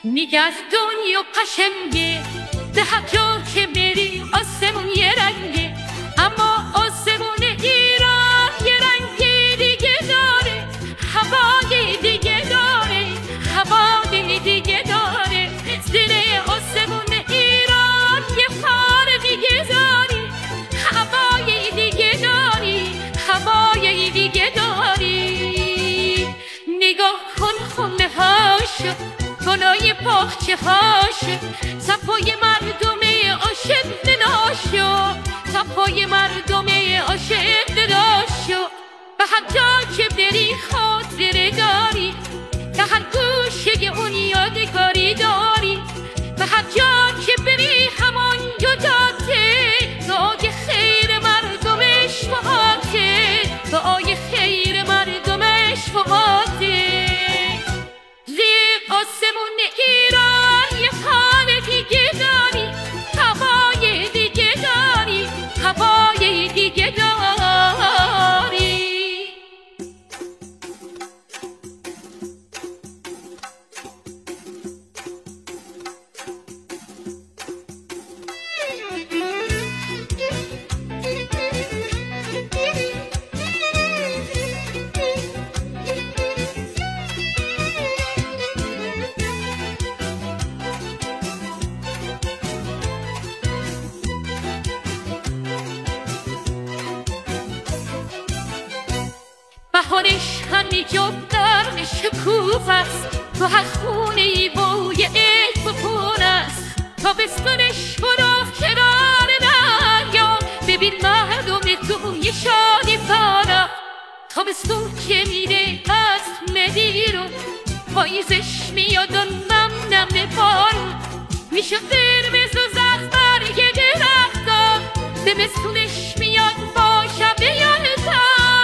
میگه از دنیا قشنگه، به هر جا که بری آسمون یه رنگه، اما آسمون ایران یه رنگ دیگه داره، هوای دیگه داره، هوای دیگه داره. زیر آسمون ایران یه پار دیگه داری، هوای دیگه داری، هوای دیگه داری. نگاه کن خونه هاشو، گلای باغچه هاشو، صفای مردم عاشق دلاشو، صفای مردم عاشق دلاشو. به هر جا که بری خاطره داری، به هر گوشه اون یادگاری داری، به هر جا که بری همان یاداته، دعای خیر مردمش فقاته، دعای خیر مردمش فقاته. زیر آسمون ایران یه حال دیگه داری، هوای دیگه داری، هوای دیگه داری. بهارش همه جا در شکوف است، تو هر خونه ای بوی عشق و خون است. تابستونش برو کنار دریا، ببین مردم توی شادی پارا. تابستون که میره از مدیرون، پاییزش میاد و نم نم بارون، میشه قرمز و زرد برگ درختا، زمستونش میاد با شب یلدا.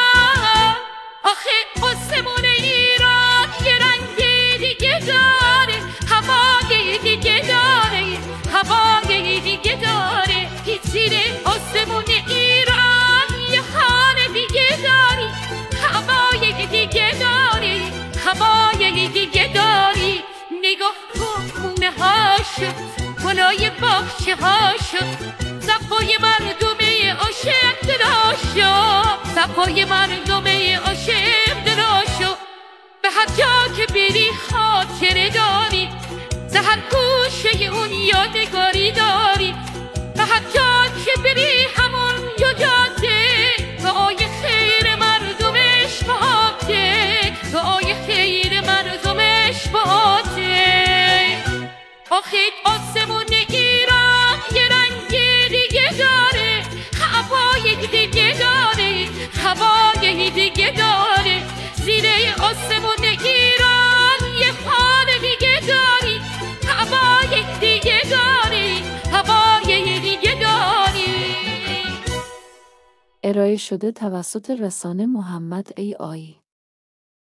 آخه آسمون ایران یه رنگ دیگه داره، هوای دیگه داره، هوای دیگه داره. زیر آسمون ایران یه حال دیگه داری، هوای دیگه داری، هوای دیگه داری. نگاه کن خونه هاشو، گلای باغچه هاشو، صفای مردم عاشق دلاشو، صفای مردم عاشق دلاشو. به هر جا که بری خاطره داری، ز هر گوشه اون یادگاری داری، به هر جا که بری همون یاداته، دعای خیر مردمش باته، دعای خیر مردمش باته. آخه آسمون ایران یه رنگ دیگه داره، هوای دیگه داره، هوای دیگه داره. زیر آسمون ایران یه حال دیگه داری، هوای دیگه داری، هوای دیگه داری. ارائه شده توسط رسانه محمد AI